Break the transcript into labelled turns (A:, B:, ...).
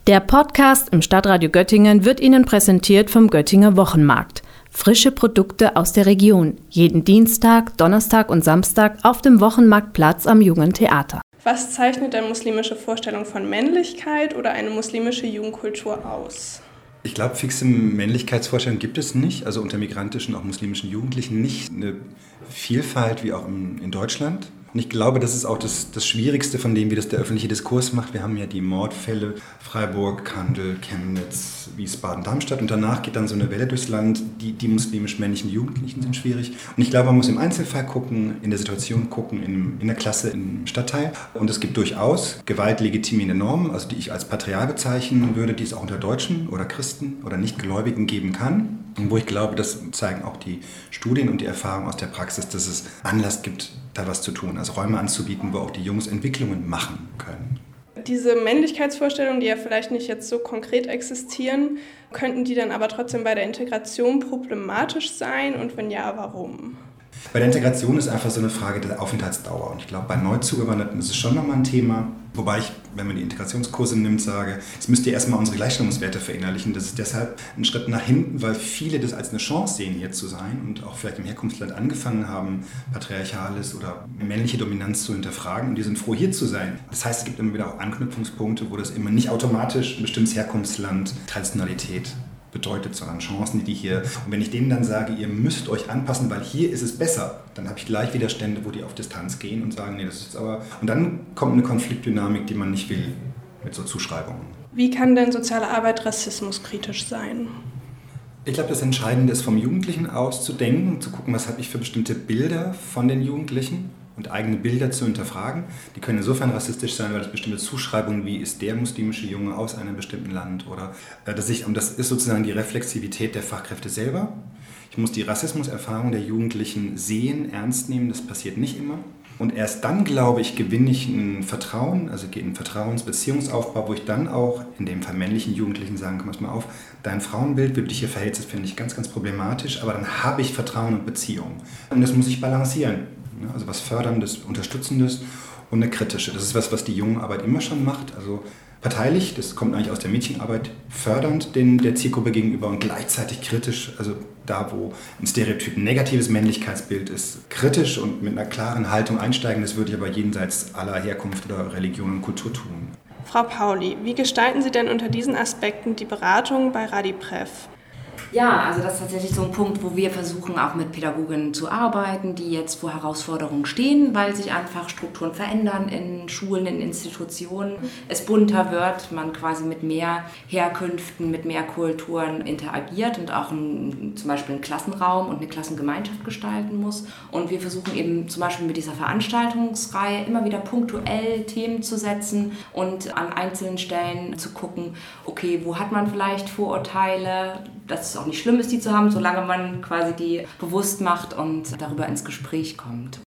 A: Der Podcast im Stadtradio Göttingen wird Ihnen präsentiert vom Göttinger Wochenmarkt. Frische Produkte aus der Region. Jeden Dienstag, Donnerstag und Samstag auf dem Wochenmarktplatz am Jungen Theater.
B: Was zeichnet eine muslimische Vorstellung von Männlichkeit oder eine muslimische Jugendkultur aus?
C: Ich glaube, fixe Männlichkeitsvorstellungen gibt es nicht. Also unter migrantischen, auch muslimischen Jugendlichen nicht eine Vielfalt wie auch in Deutschland. Und ich glaube, das ist auch das Schwierigste von dem, wie das der öffentliche Diskurs macht. Wir haben ja die Mordfälle Freiburg, Kandel, Chemnitz, Wiesbaden, Darmstadt. Und danach geht dann so eine Welle durchs Land. Die muslimisch-männlichen Jugendlichen sind schwierig. Und ich glaube, man muss im Einzelfall gucken, in der Situation gucken, in der Klasse, im Stadtteil. Und es gibt durchaus gewaltlegitimierende Normen, also die ich als patriarchal bezeichnen würde, die es auch unter Deutschen oder Christen oder Nichtgläubigen geben kann. Und wo ich glaube, das zeigen auch die Studien und die Erfahrungen aus der Praxis, dass es Anlass gibt, da was zu tun. Also Räume anzubieten, wo auch die Jungs Entwicklungen machen können.
B: Diese Männlichkeitsvorstellungen, die ja vielleicht nicht jetzt so konkret existieren, könnten die dann aber trotzdem bei der Integration problematisch sein? Und wenn ja, warum?
C: Bei der Integration ist einfach so eine Frage der Aufenthaltsdauer. Und ich glaube, bei Neuzugewanderten ist es schon nochmal ein Thema. Wobei ich, wenn man die Integrationskurse nimmt, sage, jetzt müsst ihr erstmal unsere Gleichstellungswerte verinnerlichen. Das ist deshalb ein Schritt nach hinten, weil viele das als eine Chance sehen, hier zu sein und auch vielleicht im Herkunftsland angefangen haben, patriarchales oder männliche Dominanz zu hinterfragen. Und die sind froh, hier zu sein. Das heißt, es gibt immer wieder auch Anknüpfungspunkte, wo das immer nicht automatisch ein bestimmtes Herkunftsland, Traditionalität bedeutet, sondern Chancen, die hier... Und wenn ich denen dann sage, ihr müsst euch anpassen, weil hier ist es besser, dann habe ich gleich Widerstände, wo die auf Distanz gehen und sagen, nee, das ist aber... Und dann kommt eine Konfliktdynamik, die man nicht will, mit so Zuschreibungen.
B: Wie kann denn soziale Arbeit rassismuskritisch sein?
C: Ich glaube, das Entscheidende ist, vom Jugendlichen aus zu denken, zu gucken, was habe ich für bestimmte Bilder von den Jugendlichen und eigene Bilder zu hinterfragen. Die können insofern rassistisch sein, weil ich bestimmte Zuschreibungen, wie ist der muslimische Junge aus einem bestimmten Land oder und das ist sozusagen die Reflexivität der Fachkräfte selber. Ich muss die Rassismuserfahrung der Jugendlichen sehen, ernst nehmen, das passiert nicht immer. Und erst dann, glaube ich, gewinne ich ein Vertrauen, also geht ein Vertrauensbeziehungsaufbau, wo ich dann auch, in dem Fall männlichen Jugendlichen sagen, komm mal auf, dein Frauenbild, wie du dich hier verhältst, das finde ich ganz, ganz problematisch, aber dann habe ich Vertrauen und Beziehung. Und das muss ich balancieren. Also was Förderndes, Unterstützendes und eine kritische. Das ist was die Jungenarbeit immer schon macht. Also parteilich, das kommt eigentlich aus der Mädchenarbeit, fördernd der Zielgruppe gegenüber und gleichzeitig kritisch, also da, wo ein Stereotyp ein negatives Männlichkeitsbild ist, kritisch und mit einer klaren Haltung einsteigen, das würde ich aber jenseits aller Herkunft oder Religion und Kultur tun.
B: Frau Pauli, wie gestalten Sie denn unter diesen Aspekten die Beratung bei RadiPrev?
D: Ja, also das ist tatsächlich so ein Punkt, wo wir versuchen, auch mit Pädagoginnen zu arbeiten, die jetzt vor Herausforderungen stehen, weil sich einfach Strukturen verändern in Schulen, in Institutionen. Es bunter wird, man quasi mit mehr Herkünften, mit mehr Kulturen interagiert und auch zum Beispiel einen Klassenraum und eine Klassengemeinschaft gestalten muss. Und wir versuchen eben zum Beispiel mit dieser Veranstaltungsreihe immer wieder punktuell Themen zu setzen und an einzelnen Stellen zu gucken, okay, wo hat man vielleicht Vorurteile, dass es auch nicht schlimm ist, die zu haben, solange man quasi die bewusst macht und darüber ins Gespräch kommt.